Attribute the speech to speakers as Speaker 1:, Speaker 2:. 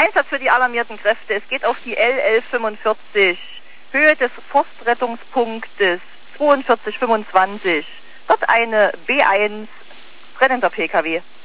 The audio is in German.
Speaker 1: Einsatz für die alarmierten Kräfte. Es geht auf die L1145, Höhe des Forstrettungspunktes 4225. Dort eine B1 brennender PKW.